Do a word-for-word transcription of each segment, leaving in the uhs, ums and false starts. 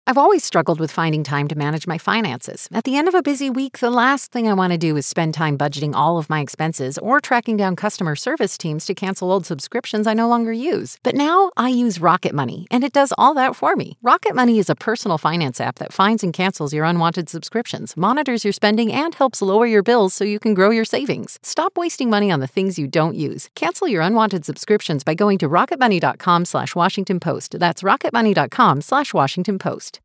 I've always struggled with finding time to manage my finances. At the end of a busy week, the last thing I want to do is spend time budgeting all of my expenses or tracking down customer service teams to cancel old subscriptions I no longer use. But now I use Rocket Money, and it does all that for me. Rocket Money is a personal finance app that finds and cancels your unwanted subscriptions, monitors your spending, and helps lower your bills so you can grow your savings. Stop wasting money on the things you don't use. Cancel your unwanted subscriptions by going to rocketmoney.com slash Washington Post. That's rocketmoney.com slash Washington Post.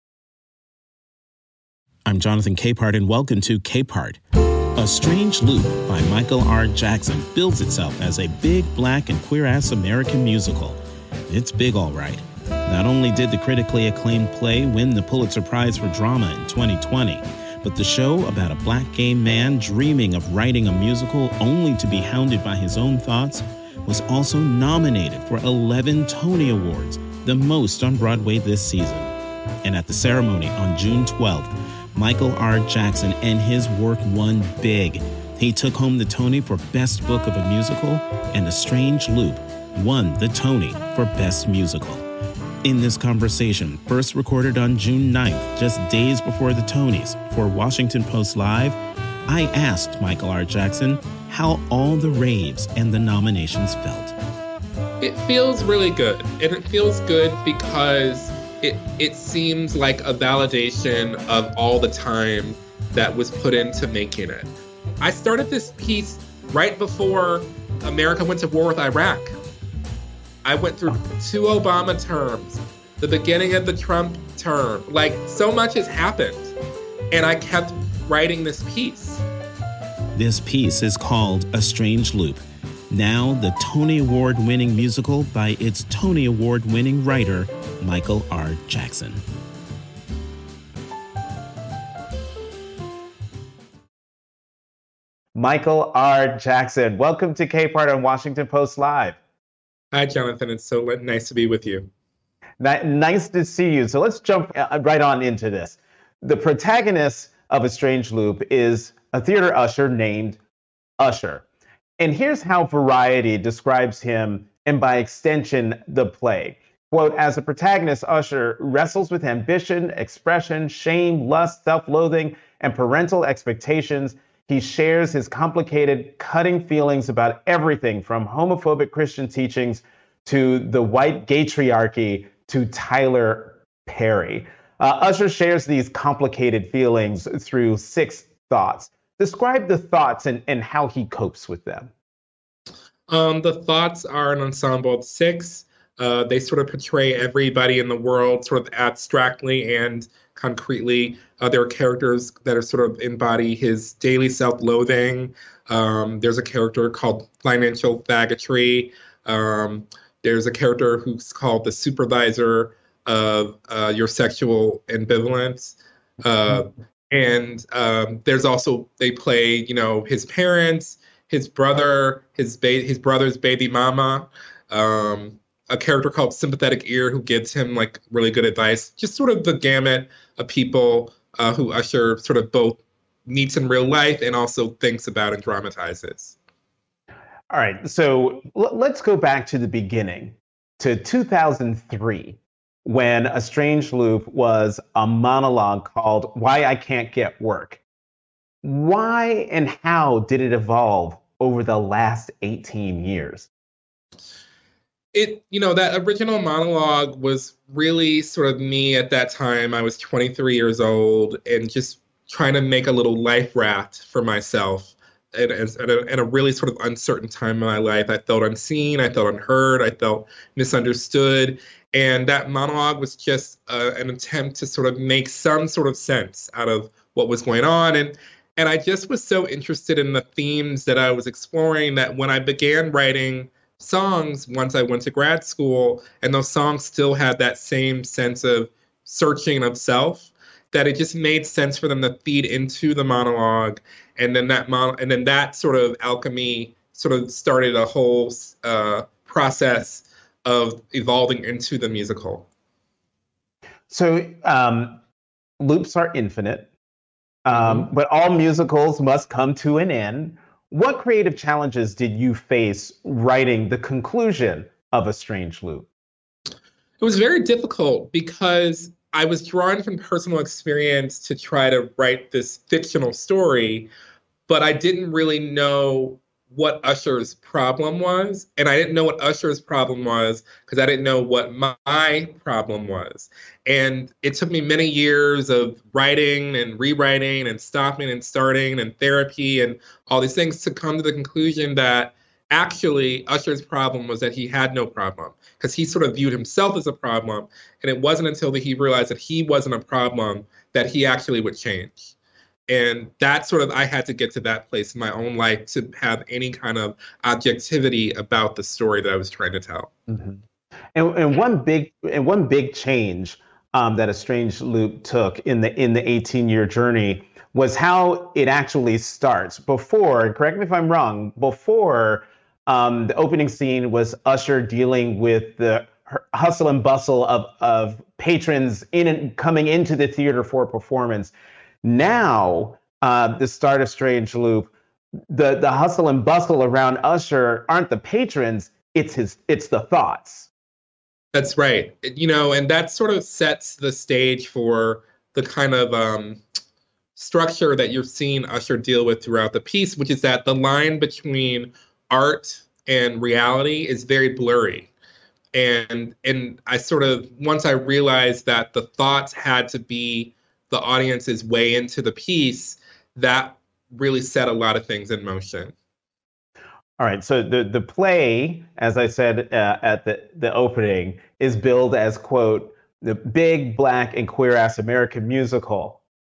I'm Jonathan Capehart, and welcome to Capehart. A Strange Loop by Michael R. Jackson builds itself as a big, black, and queer-ass American musical. It's big, all right. Not only did the critically acclaimed play win the Pulitzer Prize for Drama in twenty twenty, but the show about a black gay man dreaming of writing a musical only to be hounded by his own thoughts was also nominated for eleven Tony Awards, the most on Broadway this season. And at the ceremony on June twelfth, Michael R. Jackson and his work won big. He took home the Tony for Best Book of a Musical, and A Strange Loop won the Tony for Best Musical. In this conversation, first recorded on June ninth, just days before the Tonys, for Washington Post Live, I asked Michael R. Jackson how all the raves and the nominations felt. It feels really good, and it feels good because It it seems like a validation of all the time that was put into making it. I started this piece right before America went to war with Iraq. I went through two Obama terms, the beginning of the Trump term. Like, so much has happened, and I kept writing this piece. This piece is called A Strange Loop. Now the Tony Award-winning musical by its Tony Award-winning writer, Michael R. Jackson. Michael R. Jackson, welcome to Capehart on Washington Post Live. Hi, Jonathan. It's so nice to be with you. Nice to see you. So let's jump right on into this. The protagonist of A Strange Loop is a theater usher named Usher. And here's how Variety describes him, and by extension, the play. Quote, as a protagonist, Usher wrestles with ambition, expression, shame, lust, self-loathing, and parental expectations. He shares his complicated, cutting feelings about everything from homophobic Christian teachings to the white gaytriarchy to Tyler Perry. Uh, Usher shares these complicated feelings through six thoughts. Describe the thoughts and, and how he copes with them. Um, the thoughts are an ensemble of six. Uh, they sort of portray everybody in the world sort of abstractly and concretely. Uh, there are characters that are sort of embody his daily self-loathing. Um, there's a character called Financial Faggotry. Um, there's a character who's called the supervisor of uh, your sexual ambivalence. Uh, and um, there's also, they play, you know, his parents, his brother, his ba- his brother's baby mama, um, a character called Sympathetic Ear who gives him like really good advice. Just sort of the gamut of people uh, who Usher sort of both meets in real life and also thinks about and dramatizes. All right, so l- let's go back to the beginning, to two thousand three, when A Strange Loop was a monologue called Why I Can't Get Work. Why and how did it evolve over the last eighteen years? It, you know, that original monologue was really sort of me at that time. I was twenty-three years old and just trying to make a little life raft for myself at, at, a, at a really sort of uncertain time in my life. I felt unseen, I felt unheard, I felt misunderstood. And that monologue was just uh, an attempt to sort of make some sort of sense out of what was going on. And and I just was so interested in the themes that I was exploring that when I began writing songs once I went to grad school, and those songs still had that same sense of searching of self, that it just made sense for them to feed into the monologue. And then that mon- and then that sort of alchemy sort of started a whole uh, process of evolving into the musical. So um, loops are infinite, um, mm-hmm. but all musicals must come to an end. What creative challenges did you face writing the conclusion of A Strange Loop? It was very difficult because I was drawn from personal experience to try to write this fictional story, but I didn't really know what Usher's problem was. And I didn't know what Usher's problem was because I didn't know what my problem was. And it took me many years of writing and rewriting and stopping and starting and therapy and all these things to come to the conclusion that actually Usher's problem was that he had no problem because he sort of viewed himself as a problem. And it wasn't until that he realized that he wasn't a problem that he actually would change. And that sort of, I had to get to that place in my own life to have any kind of objectivity about the story that I was trying to tell. Mm-hmm. And, and one big and one big change um, that A Strange Loop took in the in the eighteen-year journey was how it actually starts. Before, correct me if I'm wrong, before um, the opening scene was Usher dealing with the hustle and bustle of of patrons in and coming into the theater for a performance. Now, uh, the start of Strange Loop, the, the hustle and bustle around Usher aren't the patrons, it's his, it's the thoughts. That's right. You know, and that sort of sets the stage for the kind of um, structure that you're seeing Usher deal with throughout the piece, which is that the line between art and reality is very blurry. And and I sort of, once I realized that the thoughts had to be the audience's way into the piece, that really set a lot of things in motion. All right, so the, the play, as I said uh, at the, the opening, is billed as, quote, the big, black, and queer-ass American musical.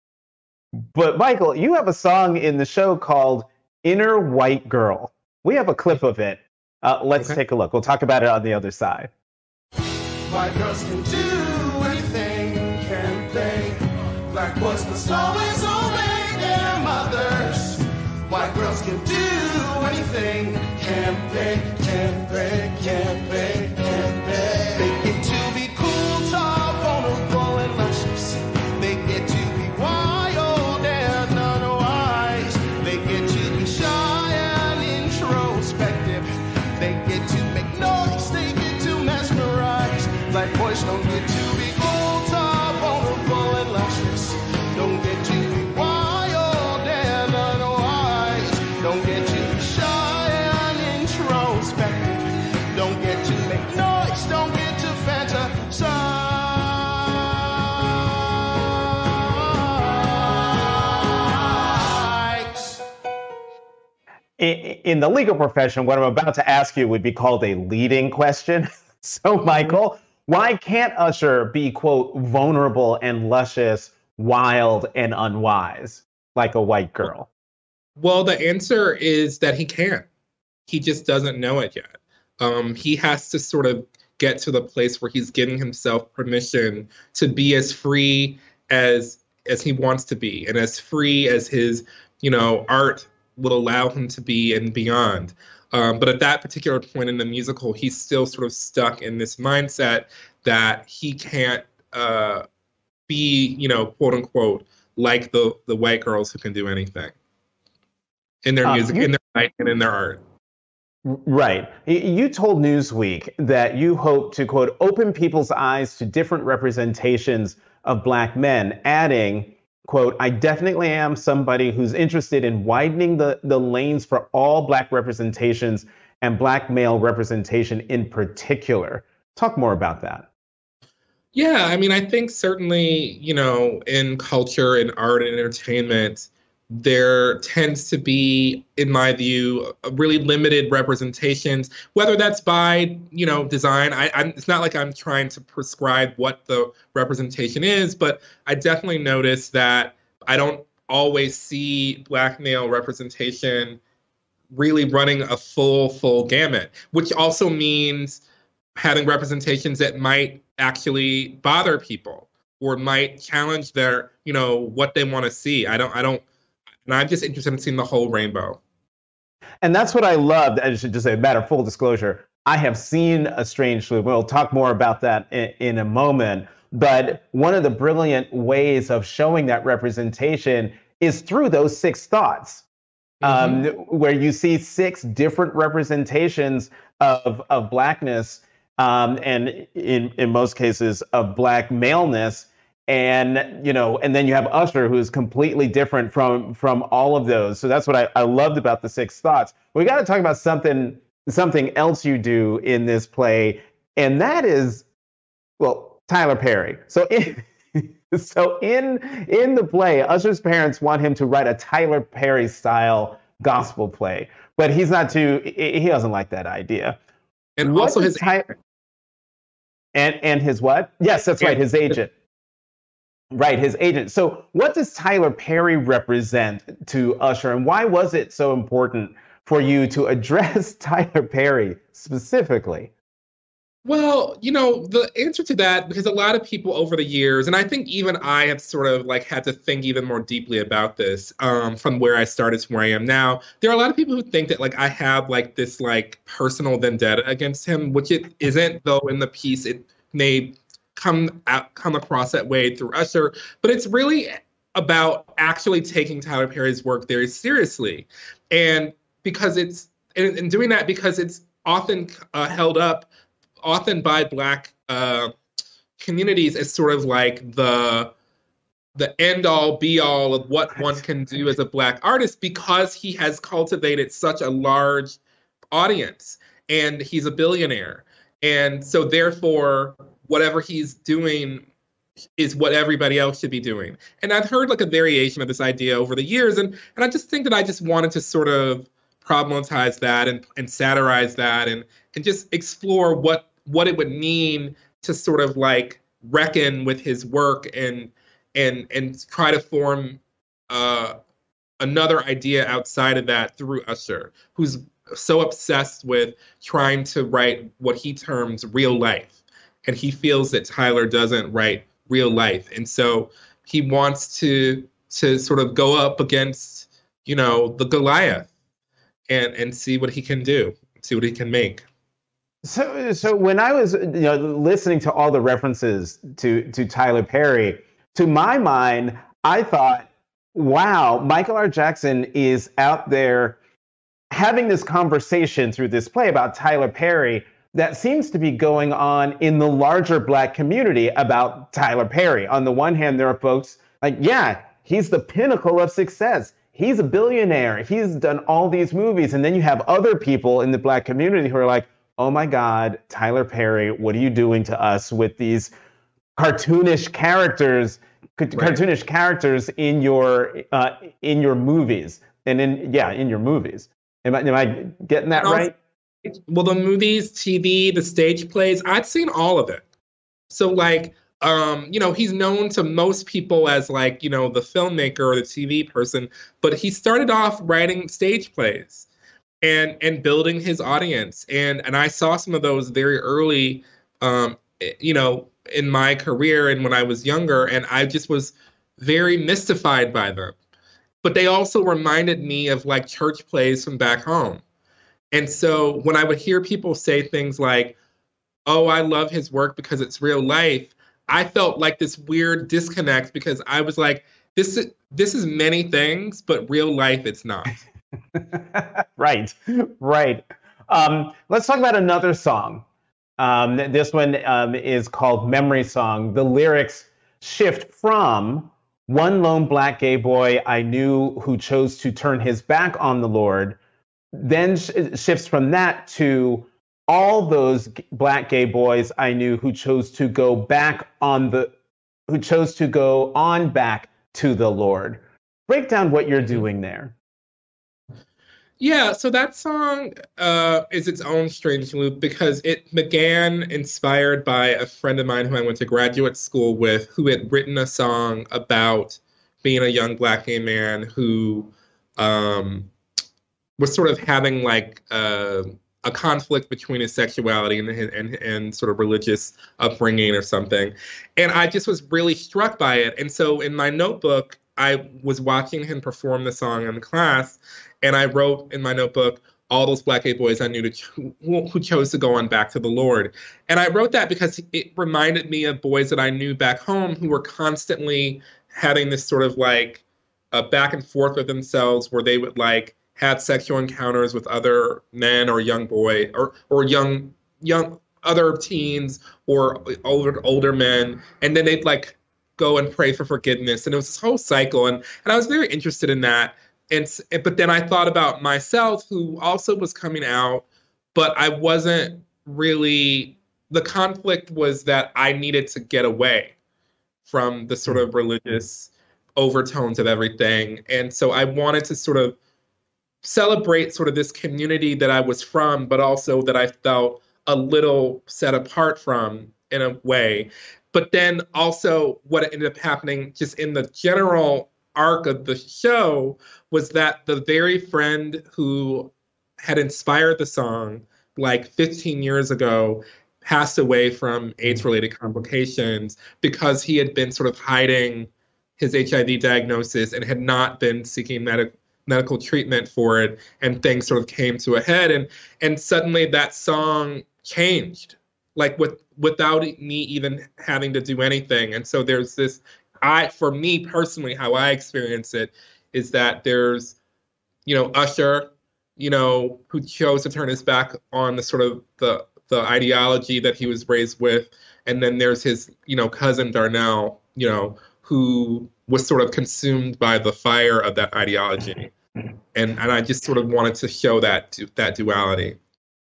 But Michael, you have a song in the show called Inner White Girl. We have a clip of it. Uh, let's okay. take a look. We'll talk about it on the other side. White girls can do anything, can they? Black boys must always obey their mothers. White girls can do anything, can they? Can they? Can they? Can they? They get to be cool, tall, vulnerable, and luscious. They get to be wild and unwise. They get to be shy and introspective. They get to make noise. They get to mesmerize. Black boys don't get to be cool, tall, vulnerable, and luscious. Don't get to be wild and unwise. Don't get to be shy and introspective. Don't get to make noise. Don't get to fantasize. In the legal profession, what I'm about to ask you would be called a leading question. So, Michael, why can't Usher be, quote, vulnerable and luscious, wild and unwise, like a white girl? Well, the answer is that he can't. He just doesn't know it yet. Um, he has to sort of get to the place where he's giving himself permission to be as free as as he wants to be, and as free as his, you know, art would allow him to be and beyond. Um, but at that particular point in the musical, he's still sort of stuck in this mindset that he can't uh, be, you know, quote unquote, like the the white girls who can do anything in their music, uh, you, in their life, and in their art. Right. You told Newsweek that you hope to, quote, open people's eyes to different representations of Black men, adding, quote, I definitely am somebody who's interested in widening the, the lanes for all Black representations and Black male representation in particular. Talk more about that. Yeah, I mean, I think certainly, you know, in culture and art and entertainment, there tends to be, in my view, really limited representations, whether that's by, you know, design. I, I'm, it's not like I'm trying to prescribe what the representation is, but I definitely notice that I don't always see Black male representation really running a full, full gamut, which also means having representations that might actually bother people or might challenge their, you know, what they want to see. I don't, I don't, And I'm just interested in seeing the whole rainbow. And that's what I loved. I should just say, matter of full disclosure, I have seen A Strange Loop. We'll talk more about that in, in a moment. But one of the brilliant ways of showing that representation is through those six thoughts, mm-hmm. um, where you see six different representations of, of Blackness, um, and in, in most cases of Black maleness. And, you know, and then you have Usher, who is completely different from from all of those. So that's what I, I loved about The Sixth Thoughts. We got to talk about something something else you do in this play, and that is, well, Tyler Perry. So in, so in in the play, Usher's parents want him to write a Tyler Perry style gospel play, but he's not too. He doesn't like that idea. And what also his Tyler, and and his what? Yes, that's right. His agent. Right, his agent. So what does Tyler Perry represent to Usher, and why was it so important for you to address Tyler Perry specifically? Well, you know, the answer to that, because a lot of people over the years, and I think even I have sort of like had to think even more deeply about this um, from where I started to where I am now. There are a lot of people who think that like I have like this like personal vendetta against him, which it isn't, though in the piece it may come out, come across that way through Usher, but it's really about actually taking Tyler Perry's work very seriously. And because it's, and, and doing that because it's often uh, held up, often by Black uh, communities as sort of like the, the end all be all of what one can do as a Black artist, because he has cultivated such a large audience and he's a billionaire. And so therefore, whatever he's doing is what everybody else should be doing. And I've heard like a variation of this idea over the years. And, and I just think that I just wanted to sort of problematize that and, and satirize that and, and just explore what, what it would mean to sort of like reckon with his work and, and, and try to form uh, another idea outside of that through Usher, who's so obsessed with trying to write what he terms real life. And he feels that Tyler doesn't write real life. And so he wants to to sort of go up against, you know, the Goliath and, and see what he can do, see what he can make. So so when I was, you know, listening to all the references to, to Tyler Perry, to my mind, I thought, wow, Michael R. Jackson is out there having this conversation through this play about Tyler Perry that seems to be going on in the larger Black community about Tyler Perry. On the one hand, there are folks like, yeah, he's the pinnacle of success. He's a billionaire. He's done all these movies. And then you have other people in the Black community who are like, oh my God, Tyler Perry, what are you doing to us with these cartoonish characters, right. cartoonish characters in your uh, in your movies? And in, yeah, in your movies. Am I, am I getting that also, right? Well, the movies, T V, the stage plays, I'd seen all of it. So like, um, you know, he's known to most people as like, you know, the filmmaker or the T V person, but he started off writing stage plays and and building his audience. And and I saw some of those very early, um, you know, in my career and when I was younger, and I just was very mystified by them. But they also reminded me of like church plays from back home. And so when I would hear people say things like, oh, I love his work because it's real life, I felt like this weird disconnect because I was like, this is, this is many things, but real life it's not. Right, right. Um, let's talk about another song. Um, this one um, is called Memory Song. The lyrics shift from one lone Black gay boy I knew who chose to turn his back on the Lord, then sh- shifts from that to all those g- Black gay boys I knew who chose to go back on the, who chose to go on back to the Lord. Break down what you're doing there. Yeah, so that song uh, is its own strange loop because it began inspired by a friend of mine who I went to graduate school with, who had written a song about being a young Black gay man who um, was sort of having like uh, a conflict between his sexuality and, and and sort of religious upbringing or something. And I just was really struck by it. And so in my notebook, I was watching him perform the song in class, and I wrote in my notebook, all those Black gay boys I knew to ch- who, who chose to go on back to the Lord. And I wrote that because it reminded me of boys that I knew back home who were constantly having this sort of like uh, back and forth with themselves where they would like have sexual encounters with other men or young boy or or young young other teens or older older men, and then they'd like go and pray for forgiveness. And it was this whole cycle. And, and I was very interested in that. And but then I thought about myself, who also was coming out, but I wasn't really, the conflict was that I needed to get away from the sort of religious overtones of everything. And so I wanted to sort of celebrate sort of this community that I was from, but also that I felt a little set apart from in a way. But then also what ended up happening just in the general arc of the show was that the very friend who had inspired the song like fifteen years ago passed away from AIDS-related complications because he had been sort of hiding his H I V diagnosis and had not been seeking medical medical treatment for it, and things sort of came to a head, and and suddenly that song changed, like with without me even having to do anything. And so there's this, I for me personally, how I experience it is that there's, you know, Usher, you know, who chose to turn his back on the sort of the the ideology that he was raised with, and then there's his, you know, cousin Darnell, you know, who was sort of consumed by the fire of that ideology. And and I just sort of wanted to show that that duality.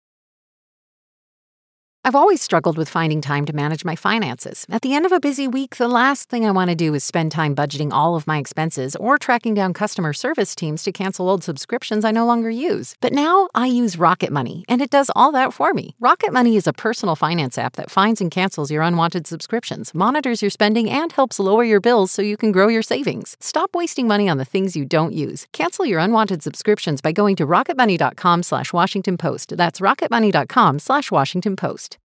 I've always struggled with finding time to manage my finances. At the end of a busy week, the last thing I want to do is spend time budgeting all of my expenses or tracking down customer service teams to cancel old subscriptions I no longer use. But now I use Rocket Money, and it does all that for me. Rocket Money is a personal finance app that finds and cancels your unwanted subscriptions, monitors your spending, and helps lower your bills so you can grow your savings. Stop wasting money on the things you don't use. Cancel your unwanted subscriptions by going to rocketmoney.com slash Washington Post. That's rocketmoney.com slash Washington Post.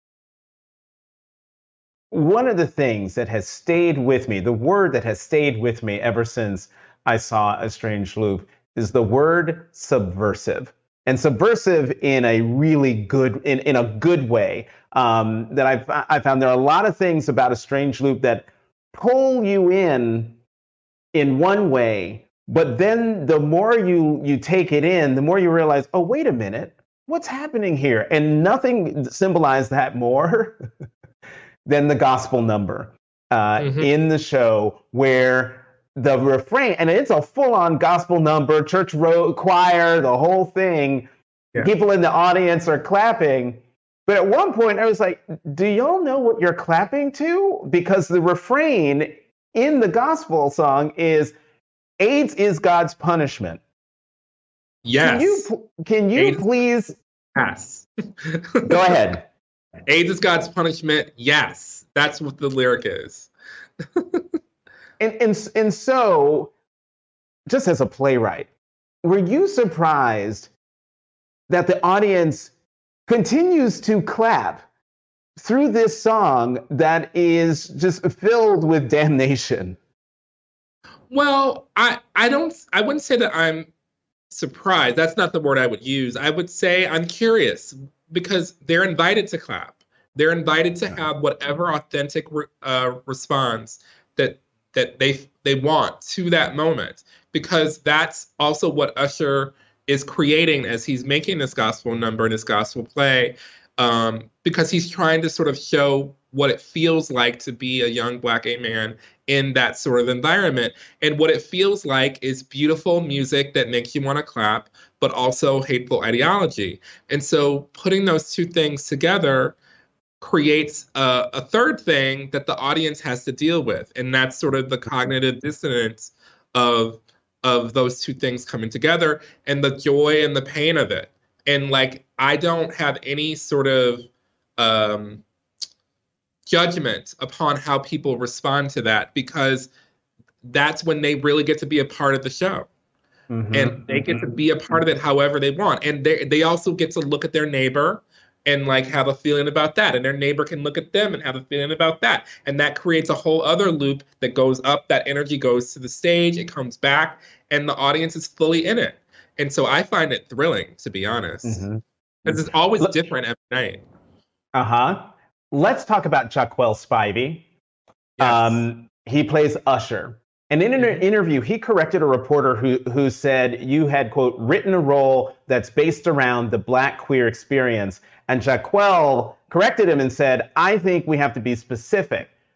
One of the things that has stayed with me, the word that has stayed with me ever since I saw A Strange Loop, is the word subversive. And subversive in a really good, in, in a good way. Um, that I've I found there are a lot of things about A Strange Loop that pull you in in one way, but then the more you you take it in, the more you realize, oh, wait a minute, what's happening here? And nothing symbolized that more than the gospel number uh, mm-hmm. in the show, where the refrain, and it's a full-on gospel number, church ro- choir, the whole thing. Yeah. People in the audience are clapping. But at one point, I was like, do y'all know what you're clapping to? Because the refrain in the gospel song is, AIDS is God's punishment. Yes. Can you, can you AIDS please? Yes. Go ahead. AIDS is God's punishment. Yes, that's what the lyric is. and, and and so, just as a playwright, were you surprised that the audience continues to clap through this song that is just filled with damnation? Well, I I don't I wouldn't say that I'm surprised. That's not the word I would use. I would say I'm curious, because they're invited to clap. They're invited to have whatever authentic re- uh, response that that they they want to that moment, because that's also what Usher is creating as he's making this gospel number and this gospel play, um, because he's trying to sort of show what it feels like to be a young Black gay man in that sort of environment. And what it feels like is beautiful music that makes you want to clap, but also hateful ideology. And so putting those two things together creates a, a third thing that the audience has to deal with. And that's sort of the cognitive dissonance of, of those two things coming together, and the joy and the pain of it. And like, I don't have any sort of um, judgment upon how people respond to that, because that's when they really get to be a part of the show. Mm-hmm. And they get to be a part of it however they want. And they they also get to look at their neighbor and like have a feeling about that. And their neighbor can look at them and have a feeling about that. And that creates a whole other loop that goes up. That energy goes to the stage, it comes back, and the audience is fully in it. And so I find it thrilling, to be honest. Because mm-hmm. it's always Let, different every night. Uh-huh. Let's talk about Jaquel Spivey. Yes. Um, he plays Usher. And in an mm-hmm. interview, he corrected a reporter who who said you had, quote, written a role that's based around the Black queer experience. And Jaquel corrected him and said, I think we have to be specific.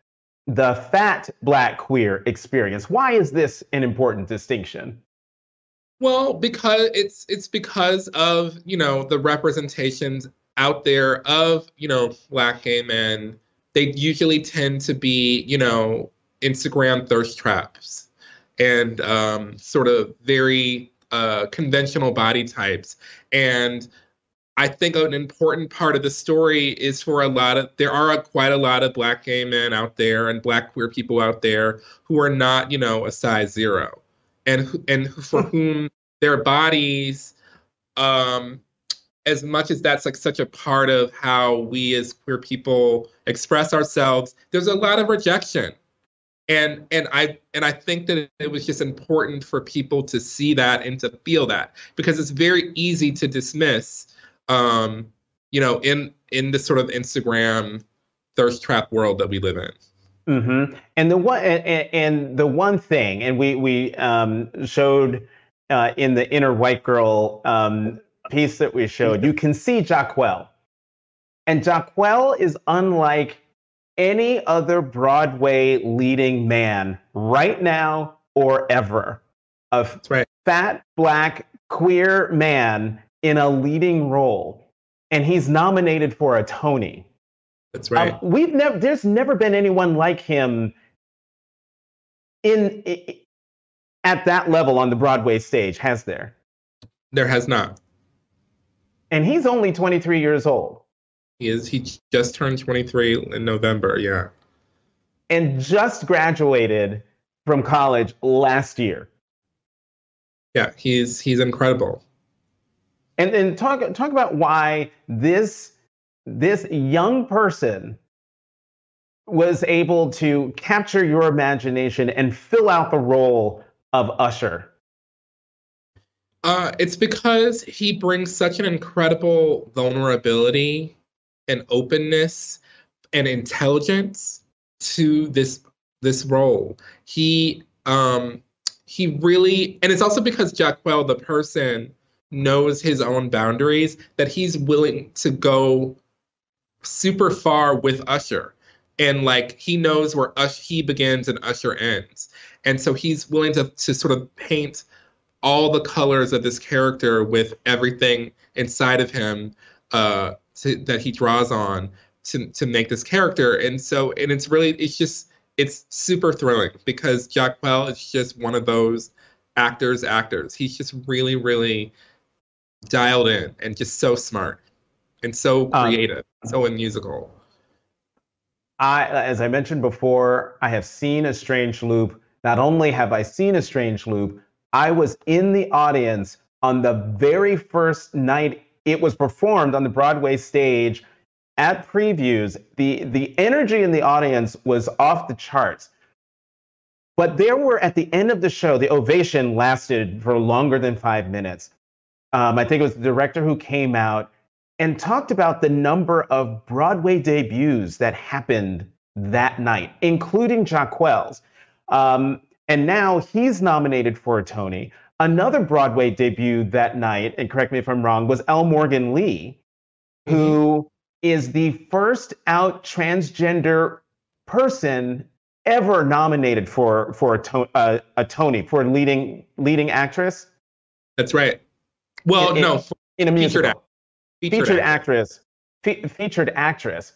the fat black queer experience. Why is this an important distinction? Well, because it's it's because of, you know, the representations out there of, you know, black gay men. They usually tend to be, you know, Instagram thirst traps and um, sort of very uh, conventional body types. And I think an important part of the story is for a lot of, there are a, quite a lot of black gay men out there and black queer people out there who are not, you know, a size zero, and and for whom their bodies, um, as much as that's like such a part of how we as queer people express ourselves, there's a lot of rejection. And and I and I think that it was just important for people to see that and to feel that, because it's very easy to dismiss, um, you know, in in this sort of Instagram thirst trap world that we live in. Mm-hmm. And the one and, and the one thing, and we we um, showed uh, in the Inner White Girl um, piece that we showed, you can see Jacquel, and Jacquel is unlike any other Broadway leading man right now or ever. A That's right. fat, black, queer man in a leading role. And he's nominated for a Tony. That's right. Um, we've never, there's never been anyone like him in, in at that level on the Broadway stage, has there? There has not. And he's only twenty-three years old. He is. He just turned twenty-three in November. Yeah. And just graduated from college last year. Yeah, he's he's incredible. And and talk talk about why this this young person was able to capture your imagination and fill out the role of Usher. Uh, it's because he brings such an incredible vulnerability and openness and intelligence to this this role. He um, he really, and it's also because Jacquel, the person, knows his own boundaries, that he's willing to go super far with Usher. And like, he knows where Usher, he begins and Usher ends. And so he's willing to, to sort of paint all the colors of this character with everything inside of him uh, to, that he draws on to, to make this character. And so, and it's really, it's just, it's super thrilling because Jacquel is just one of those actors, actors. He's just really, really dialed in and just so smart and so creative, um, so musical. I, as I mentioned before, I have seen A Strange Loop. Not only have I seen A Strange Loop, I was in the audience on the very first night it was performed on the Broadway stage at previews. The, the energy in the audience was off the charts. But there were, at the end of the show, the ovation lasted for longer than five minutes. Um, I think it was the director who came out and talked about the number of Broadway debuts that happened that night, including Jacquel's. Um, and now he's nominated for a Tony. Another Broadway debut that night, and correct me if I'm wrong, was L. Morgan Lee, who mm-hmm. is the first out transgender person ever nominated for for a, to, uh, a Tony for leading leading actress. That's right. Well, in, no, in a musical. Featured, featured, featured actress. Fe- featured actress.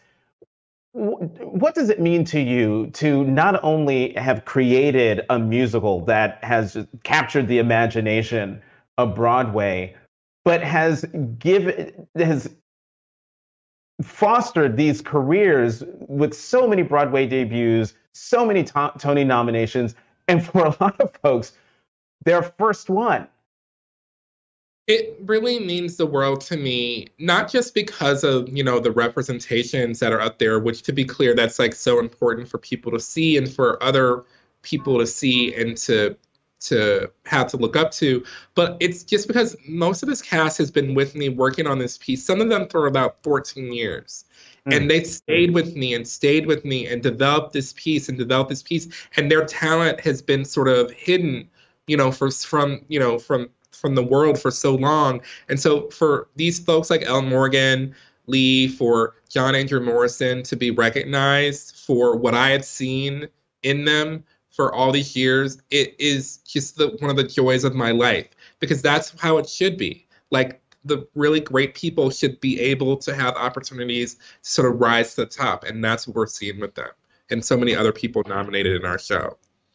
What does it mean to you to not only have created a musical that has captured the imagination of Broadway, but has given has fostered these careers with so many Broadway debuts, so many to- Tony nominations, and for a lot of folks, their first one? It really means the world to me, not just because of, you know, the representations that are out there, which, to be clear, that's like so important for people to see and for other people to see and to to have to look up to. But it's just because most of this cast has been with me working on this piece, some of them for about fourteen years. Mm. And they stayed with me and stayed with me and developed this piece and developed this piece. And their talent has been sort of hidden, you know, for, from, you know, from from the world for so long. And so for these folks like Elle Morgan, Lee, for John Andrew Morrison to be recognized for what I had seen in them for all these years, it is just the, one of the joys of my life, because that's how it should be. Like, the really great people should be able to have opportunities to sort of rise to the top, and that's what we're seeing with them and so many other people nominated in our show.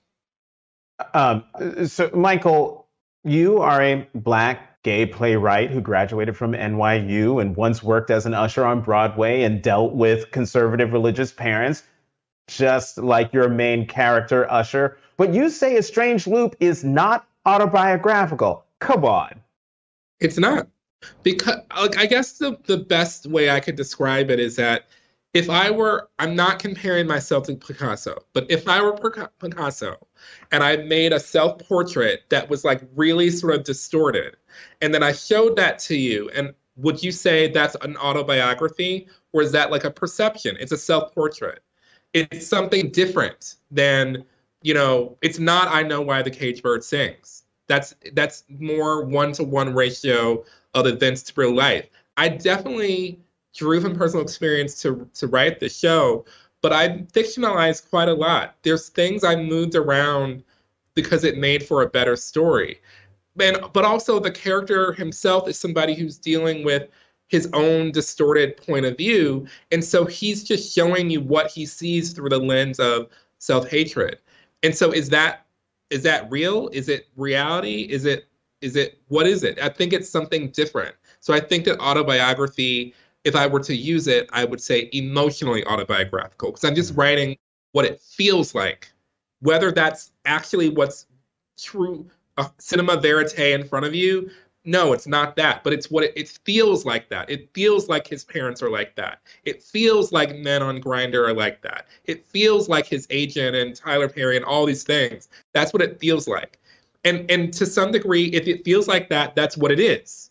Um, so, Michael, you are a Black gay playwright who graduated from N Y U and once worked as an usher on Broadway and dealt with conservative religious parents, just like your main character, Usher. But you say A Strange Loop is not autobiographical. Come on. It's not. Because, like, I guess the, the best way I could describe it is that if I were, I'm not comparing myself to Picasso, but if I were Picasso and I made a self-portrait that was like really sort of distorted, and then I showed that to you, and would you say that's an autobiography, or is that like a perception? It's a self-portrait. It's something different than, you know, it's not I Know Why the Caged Bird Sings. That's that's more one-to-one ratio of events to real life. I definitely drew from personal experience to to write the show, but I fictionalized quite a lot. There's things I moved around because it made for a better story. And, but also the character himself is somebody who's dealing with his own distorted point of view. And so he's just showing you what he sees through the lens of self-hatred. And so is that is that real? Is it reality? Is it is it what is it? I think it's something different. So I think that autobiography, if I were to use it, I would say emotionally autobiographical, because I'm just writing what it feels like. Whether that's actually what's true, uh, cinema verite in front of you, no, it's not that. But it's what it, it feels like that. It feels like his parents are like that. It feels like men on Grindr are like that. It feels like his agent and Tyler Perry and all these things. That's what it feels like. And and to some degree, if it feels like that, that's what it is.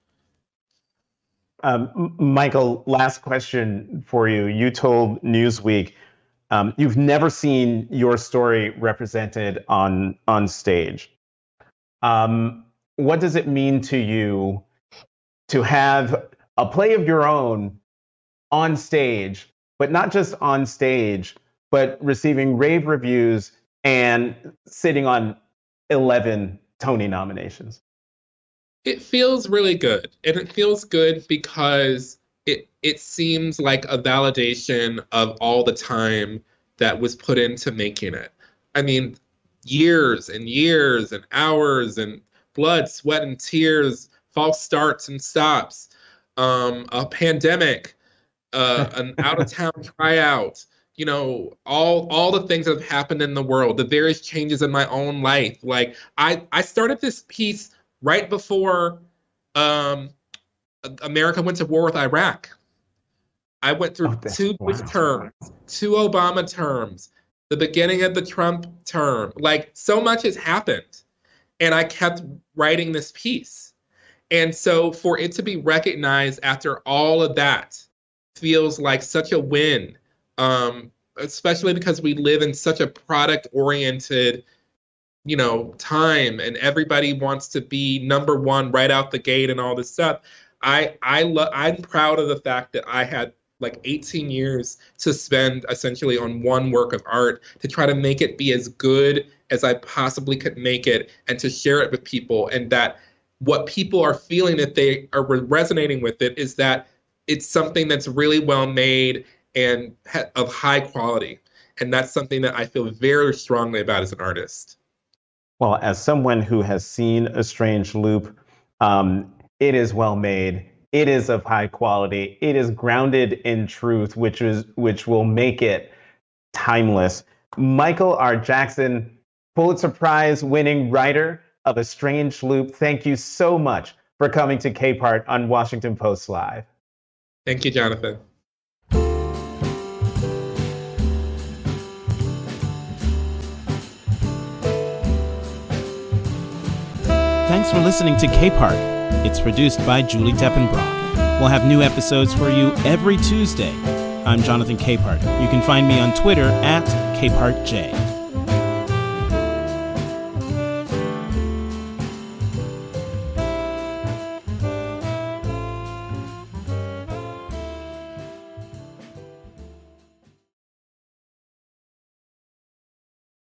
Um, Michael, last question for you. You told Newsweek um, you've never seen your story represented on on stage. Um, what does it mean to you to have a play of your own on stage, but not just on stage, but receiving rave reviews and sitting on eleven Tony nominations? It feels really good. And it feels good because it it seems like a validation of all the time that was put into making it. I mean, years and years and hours and blood, sweat, and tears, false starts and stops, um, a pandemic, uh, an out-of-town tryout, you know, all all the things that have happened in the world, the various changes in my own life. Like, I, I started this piece right before um, America went to war with Iraq. I went through oh, two Bush wow. terms, two Obama terms, the beginning of the Trump term. Like, so much has happened. And I kept writing this piece. And so for it to be recognized after all of that feels like such a win, um, especially because we live in such a product-oriented, you know, time, and everybody wants to be number one right out the gate and all this stuff. I I lo- I'm proud of the fact that I had like eighteen years to spend essentially on one work of art to try to make it be as good as I possibly could make it, and to share it with people. And that what people are feeling, that they are resonating with it, is that it's something that's really well made and of high quality. And that's something that I feel very strongly about as an artist. Well, as someone who has seen A Strange Loop, um, it is well made. It is of high quality. It is grounded in truth, which is which will make it timeless. Michael R. Jackson, Pulitzer Prize winning writer of A Strange Loop, thank you so much for coming to Capehart on Washington Post Live. Thank you, Jonathan. Thanks for listening to Capehart. It's produced by Julie Teppenbrock. We'll have new episodes for you every Tuesday. I'm Jonathan Capehart. You can find me on Twitter at CapehartJ.